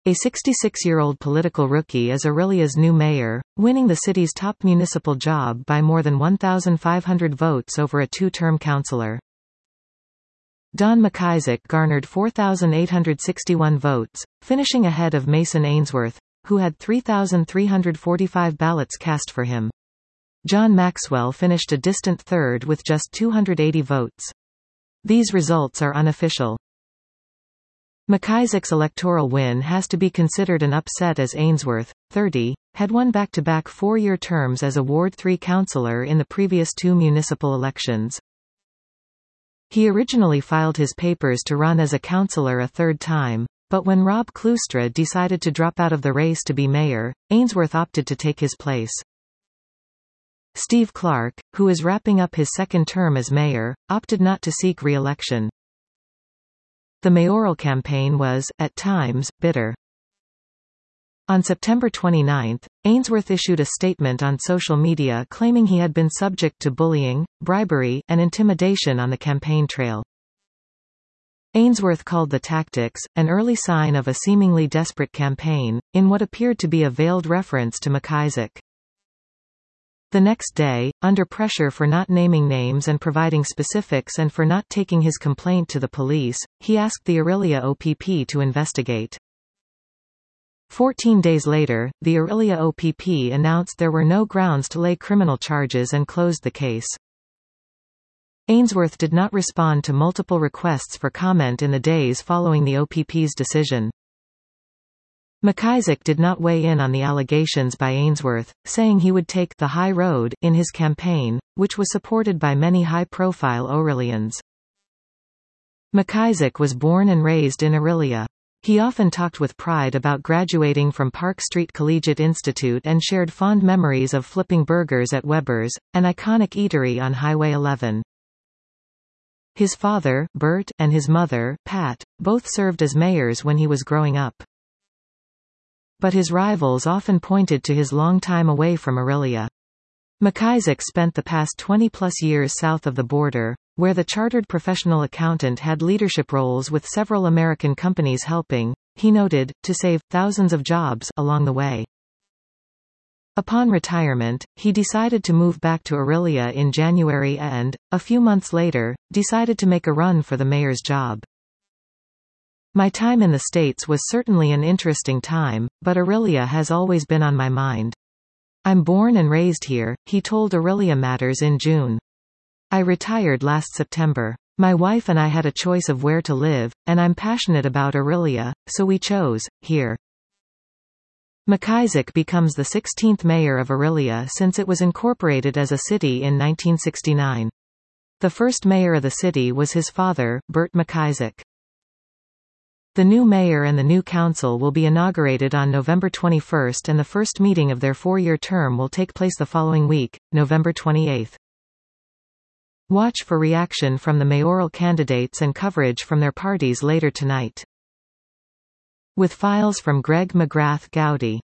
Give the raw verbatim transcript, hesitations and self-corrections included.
A sixty-six-year-old political rookie is Orillia's new mayor, winning the city's top municipal job by more than one thousand five hundred votes over a two-term councillor. Don McIsaac garnered four thousand eight hundred sixty-one votes, finishing ahead of Mason Ainsworth, who had three thousand three hundred forty-five ballots cast for him. John Maxwell finished a distant third with just two hundred eighty votes. These results are unofficial. McIsaac's electoral win has to be considered an upset as Ainsworth, thirty, had won back-to-back four-year terms as a Ward three councillor in the previous two municipal elections. He originally filed his papers to run as a councillor a third time, but when Rob Cloustra decided to drop out of the race to be mayor, Ainsworth opted to take his place. Steve Clark, who is wrapping up his second term as mayor, opted not to seek re-election. The mayoral campaign was, at times, bitter. On September twenty-ninth, Ainsworth issued a statement on social media claiming he had been subject to bullying, bribery, and intimidation on the campaign trail. Ainsworth called the tactics an early sign of a seemingly desperate campaign, in what appeared to be a veiled reference to McIsaac. The next day, under pressure for not naming names and providing specifics and for not taking his complaint to the police, he asked the Orillia O P P to investigate. Fourteen days later, the Orillia O P P announced there were no grounds to lay criminal charges and closed the case. Ainsworth did not respond to multiple requests for comment in the days following the O P P's decision. McIsaac did not weigh in on the allegations by Ainsworth, saying he would take the high road in his campaign, which was supported by many high-profile Orillians. McIsaac was born and raised in Orillia. He often talked with pride about graduating from Park Street Collegiate Institute and shared fond memories of flipping burgers at Weber's, an iconic eatery on Highway eleven. His father, Bert, and his mother, Pat, both served as mayors when he was growing up. But his rivals often pointed to his long time away from Orillia. McIsaac spent the past twenty-plus years south of the border, where the chartered professional accountant had leadership roles with several American companies helping, he noted, to save thousands of jobs along the way. Upon retirement, he decided to move back to Orillia in January and, a few months later, decided to make a run for the mayor's job. My time in the States was certainly an interesting time, but Orillia has always been on my mind. I'm born and raised here, he told Orillia Matters in June. I retired last September. My wife and I had a choice of where to live, and I'm passionate about Orillia, so we chose here. McIsaac becomes the sixteenth mayor of Orillia since it was incorporated as a city in nineteen sixty-nine. The first mayor of the city was his father, Bert McIsaac. The new mayor and the new council will be inaugurated on November twenty-first, and the first meeting of their four-year term will take place the following week, November twenty-eighth. Watch for reaction from the mayoral candidates and coverage from their parties later tonight. With files from Greg McGrath Gowdy.